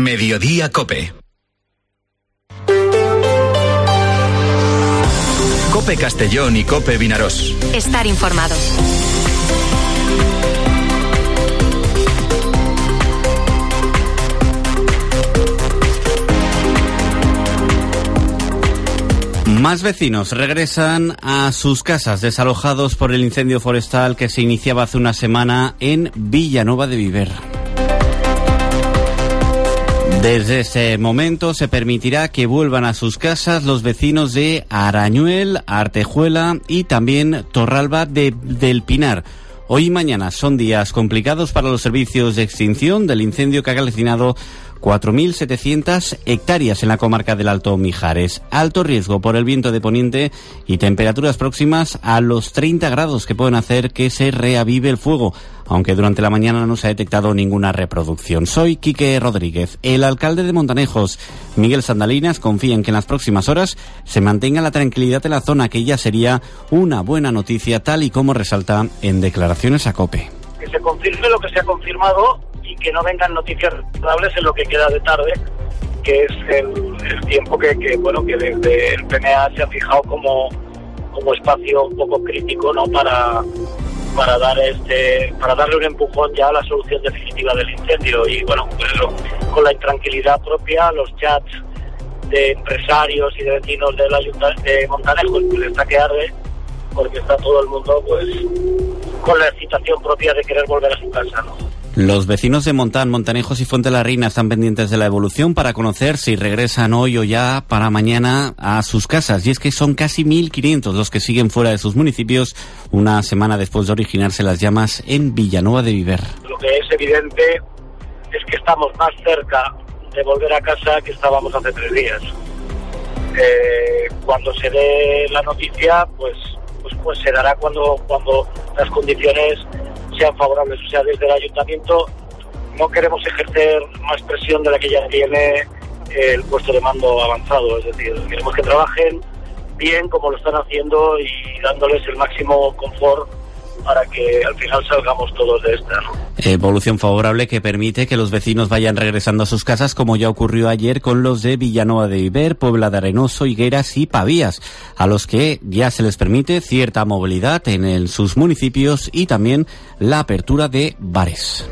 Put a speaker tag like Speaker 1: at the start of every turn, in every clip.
Speaker 1: Mediodía COPE. COPE Castellón y COPE Vinarós.
Speaker 2: Estar informado.
Speaker 3: Más vecinos regresan a sus casas desalojados por el incendio forestal que se iniciaba hace una semana en Villanueva de Viver. Desde ese momento se permitirá que vuelvan a sus casas los vecinos de Arañuel, Artejuela y también Torralba del Pinar. Hoy y mañana son días complicados para los servicios de extinción del incendio que ha calcinado 4.700 hectáreas en la comarca del Alto Mijares. Alto riesgo por el viento de poniente y temperaturas próximas a los 30 grados que pueden hacer que se reavive el fuego, aunque durante la mañana no se ha detectado ninguna reproducción. Soy Quique Rodríguez. El alcalde de Montanejos, Miguel Sandalinas, confía en que en las próximas horas se mantenga la tranquilidad en la zona, que ya sería una buena noticia, tal y como resalta en declaraciones a COPE.
Speaker 4: Que se confirme lo que se ha confirmado y que no vengan noticias recordables en lo que queda de tarde, que es el tiempo que desde el PNA se ha fijado como espacio un poco crítico, ¿no? para darle un empujón ya a la solución definitiva del incendio. Y bueno, pues con la intranquilidad propia, los chats de empresarios y de vecinos del Ayuntamiento de Montanejos pues está que arde, porque está todo el mundo pues con la excitación propia de querer volver a su casa, ¿no?
Speaker 3: Los vecinos de Montanejos y Fuente la Reina están pendientes de la evolución para conocer si regresan hoy o ya para mañana a sus casas. Y es que son casi 1.500 los que siguen fuera de sus municipios una semana después de originarse las llamas en Villanueva de Viver.
Speaker 4: Lo que es evidente es que estamos más cerca de volver a casa que estábamos hace 3 días. Cuando se dé la noticia, pues se dará cuando las condiciones sean favorables. O sea, desde el ayuntamiento no queremos ejercer más presión de la que ya tiene el puesto de mando avanzado, es decir, queremos que trabajen bien como lo están haciendo y dándoles el máximo confort para que al final salgamos todos de esta, ¿no?
Speaker 3: Evolución favorable que permite que los vecinos vayan regresando a sus casas, como ya ocurrió ayer con los de Villanueva de Viver, Puebla de Arenoso, Higueras y Pavías, a los que ya se les permite cierta movilidad en sus municipios y también la apertura de bares.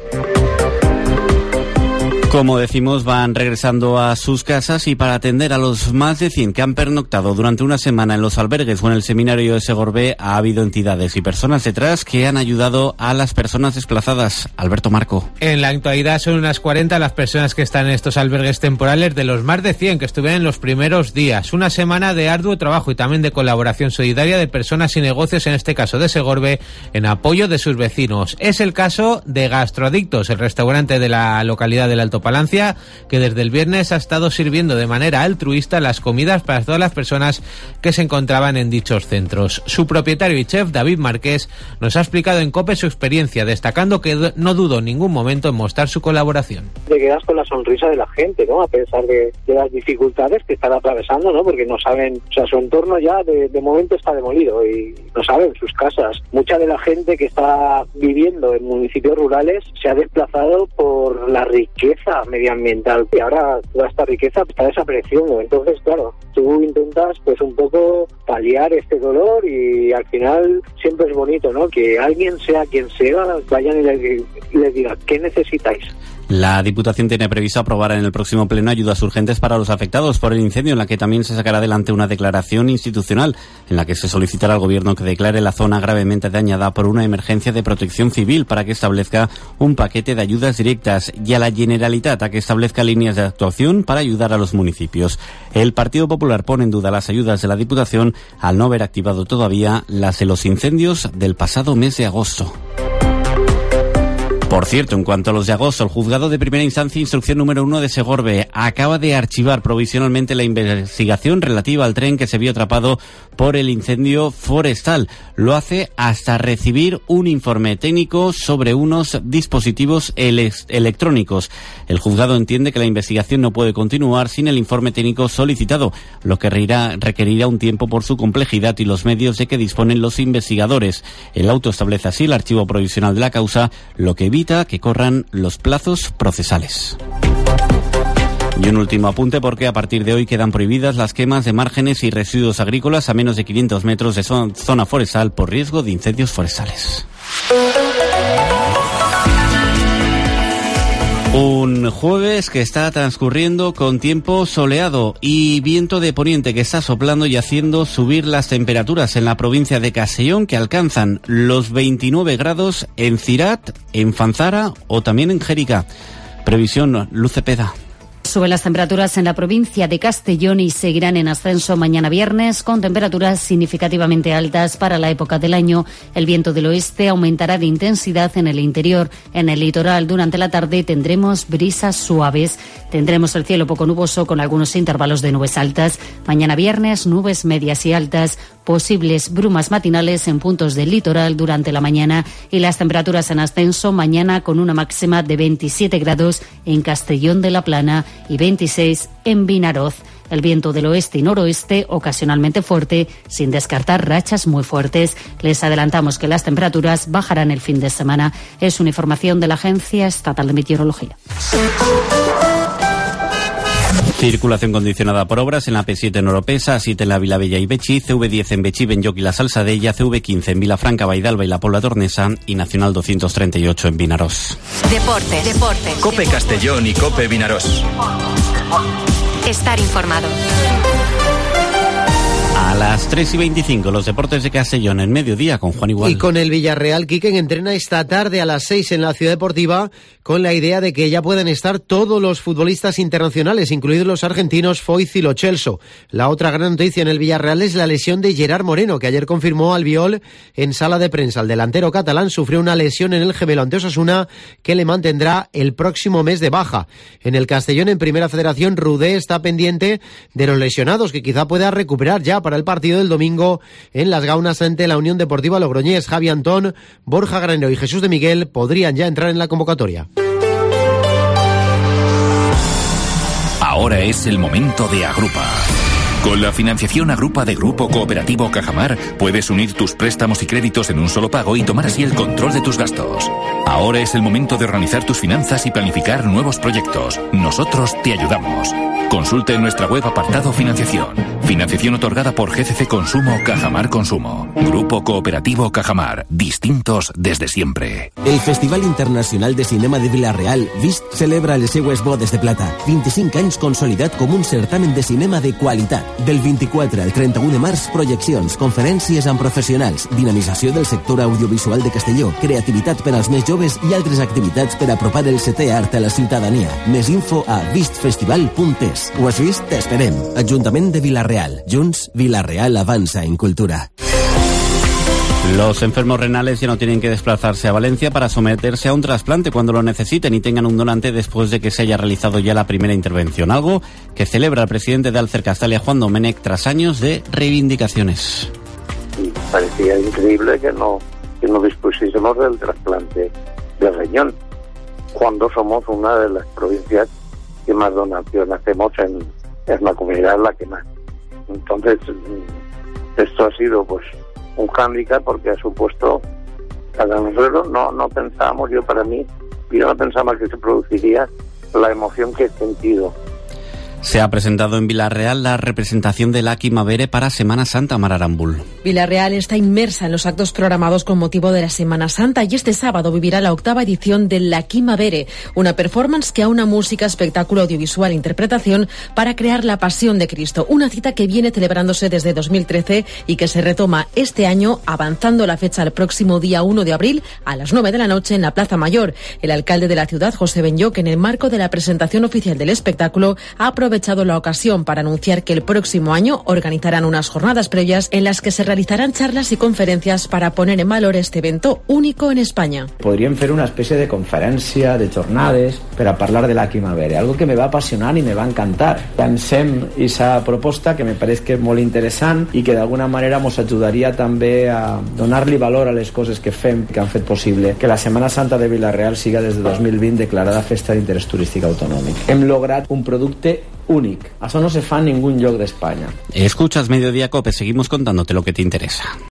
Speaker 3: Como decimos, van regresando a sus casas y para atender a los más de 100 que han pernoctado durante una semana en los albergues o en el seminario de Segorbe, ha habido entidades y personas detrás que han ayudado a las personas desplazadas. Alberto Marco.
Speaker 5: En la actualidad son unas 40 las personas que están en estos albergues temporales de los más de 100 que estuvieron en los primeros días. Una semana de arduo trabajo y también de colaboración solidaria de personas y negocios, en este caso de Segorbe, en apoyo de sus vecinos. Es el caso de Gastroadictos, el restaurante de la localidad del Alto Palancia, que desde el viernes ha estado sirviendo de manera altruista las comidas para todas las personas que se encontraban en dichos centros. Su propietario y chef, David Marqués, nos ha explicado en COPE su experiencia, destacando que no dudó en ningún momento en mostrar su colaboración.
Speaker 6: Te quedas con la sonrisa de la gente, ¿no? A pesar de las dificultades que están atravesando, ¿no? Porque no saben, o sea, su entorno ya de momento está demolido y no saben sus casas. Mucha de la gente que está viviendo en municipios rurales se ha desplazado por la riqueza medioambiental y ahora toda esta riqueza está desapareciendo. Entonces, claro, tú intentas pues un poco paliar este dolor y al final siempre es bonito, ¿no? Que alguien, sea quien sea, vayan y les diga ¿qué necesitáis?
Speaker 3: La Diputación tiene previsto aprobar en el próximo pleno ayudas urgentes para los afectados por el incendio, en la que también se sacará adelante una declaración institucional en la que se solicitará al Gobierno que declare la zona gravemente dañada por una emergencia de protección civil para que establezca un paquete de ayudas directas y a la Generalitat a que establezca líneas de actuación para ayudar a los municipios. El Partido Popular pone en duda las ayudas de la Diputación al no haber activado todavía las de los incendios del pasado mes de agosto. Por cierto, en cuanto a los de agosto, el Juzgado de Primera Instancia, Instrucción número 1 de Segorbe, acaba de archivar provisionalmente la investigación relativa al tren que se vio atrapado por el incendio forestal. Lo hace hasta recibir un informe técnico sobre unos dispositivos electrónicos. El juzgado entiende que la investigación no puede continuar sin el informe técnico solicitado, lo que requerirá un tiempo por su complejidad y los medios de que disponen los investigadores. El auto establece así el archivo provisional de la causa, lo que evita que corran los plazos procesales. Y un último apunte, porque a partir de hoy quedan prohibidas las quemas de márgenes y residuos agrícolas a menos de 500 metros de zona forestal por riesgo de incendios forestales. Un jueves que está transcurriendo con tiempo soleado y viento de poniente que está soplando y haciendo subir las temperaturas en la provincia de Castellón, que alcanzan los 29 grados en Cirat, en Fanzara o también en Jérica. Previsión, Luz Cepeda.
Speaker 2: Suben las temperaturas en la provincia de Castellón y seguirán en ascenso mañana viernes, con temperaturas significativamente altas para la época del año. El viento del oeste aumentará de intensidad en el interior. En el litoral, durante la tarde, tendremos brisas suaves. Tendremos el cielo poco nuboso con algunos intervalos de nubes altas. Mañana viernes, nubes medias y altas, posibles brumas matinales en puntos del litoral durante la mañana, y las temperaturas en ascenso mañana con una máxima de 27 grados en Castellón de la Plana y 26 en Vinaroz. El viento del oeste y noroeste ocasionalmente fuerte, sin descartar rachas muy fuertes. Les adelantamos que las temperaturas bajarán el fin de semana. Es una información de la Agencia Estatal de Meteorología.
Speaker 3: Circulación condicionada por obras en la P7 en Oropesa, A7 en la Vilabella y Betxí, CV10 en Betxí, Benlloc y la Salsadella, CV15 en Vilafranca, Baidalba y la Pobla Tornesa y Nacional 238 en Vinaròs.
Speaker 7: Deportes.
Speaker 1: COPE Castellón y COPE Vinaròs.
Speaker 7: Estar informado.
Speaker 3: A las 3:25, los deportes de Castellón en mediodía con Juan Igual.
Speaker 8: Y con el Villarreal, Quique entrena esta tarde a las 6 en la Ciudad Deportiva, con la idea de que ya puedan estar todos los futbolistas internacionales, incluidos los argentinos Foyth y Lo Celso. La otra gran noticia en el Villarreal es la lesión de Gerard Moreno, que ayer confirmó Albiol en sala de prensa. El delantero catalán sufrió una lesión en el gemelo ante Osasuna que le mantendrá el próximo mes de baja. En el Castellón, en Primera Federación, Rudé está pendiente de los lesionados, que quizá pueda recuperar ya para el partido del domingo en Las Gaunas ante la Unión Deportiva Logroñés. Javi Antón, Borja Granero y Jesús de Miguel podrían ya entrar en la convocatoria.
Speaker 9: Ahora es el momento de Agrupa. Con la financiación Agrupa de Grupo Cooperativo Cajamar, puedes unir tus préstamos y créditos en un solo pago y tomar así el control de tus gastos. Ahora es el momento de organizar tus finanzas y planificar nuevos proyectos. Nosotros te ayudamos. Consulte en nuestra web apartado Financiación. Financiación otorgada por GCC Consumo Cajamar Consumo. Grupo Cooperativo Cajamar. Distintos desde siempre.
Speaker 10: El Festival Internacional de Cinema de Vila-real, VIST, celebra les seues bodes de plata. 25 anys consolidat com un certamen de cinema de qualitat. Del 24 al 31 de març, projeccions, conferències amb professionals, dinamització del sector audiovisual de Castelló, creativitat per als més joves i altres activitats per apropar el setè art a la ciutadania. Més info a vistfestival.es. Ho has vist? T'esperem. Ajuntament de Vila-real. Junts, Vila-real avança en cultura.
Speaker 3: Los enfermos renales ya no tienen que desplazarse a Valencia para someterse a un trasplante cuando lo necesiten y tengan un donante después de que se haya realizado ya la primera intervención, algo que celebra el presidente de Alcer Castalia, Juan Domènech, tras años de reivindicaciones.
Speaker 11: Parecía increíble que no dispusiésemos del trasplante de riñón, cuando somos una de las provincias que más donación hacemos en la comunidad, la que más. Entonces, esto ha sido pues un hándicap porque ha supuesto para nosotros no pensábamos, yo no pensaba que se produciría la emoción que he sentido.
Speaker 3: Se ha presentado en Vila-real la representación de la Quimavere para Semana Santa, Mar Arambul.
Speaker 12: Vila-real está inmersa en los actos programados con motivo de la Semana Santa y este sábado vivirá la 8ª edición de la Quimavere, una performance que aúna música, espectáculo audiovisual e interpretación para crear la Pasión de Cristo, una cita que viene celebrándose desde 2013 y que se retoma este año, avanzando la fecha al próximo día 1 de abril a las 9 de la noche en la Plaza Mayor. El alcalde de la ciudad, José Benlloc, en el marco de la presentación oficial del espectáculo, ha aprovechado la ocasión para anunciar que el próximo año organizarán unas jornadas previas en las que se realizarán charlas y conferencias para poner en valor este evento único en España.
Speaker 13: Podríem fer una espècie de conferència, de jornades, per a parlar de la Quimavere, algo que me va apassionar i me va encantar. Pensem esa proposta que me pareix que és molt interessant i que d'alguna manera ens ajudaria també a donar-li valor a les coses que fem, que han fet possible que la Setmana Santa de Vila-real siga des de 2020 declarada festa d'interès turístic autonòmic. Hem lograt un producte únic. Això no se fa en ningún lloc d'Espanya.
Speaker 3: Escuchas Mediodía Cope, seguimos contándote lo que te interesa.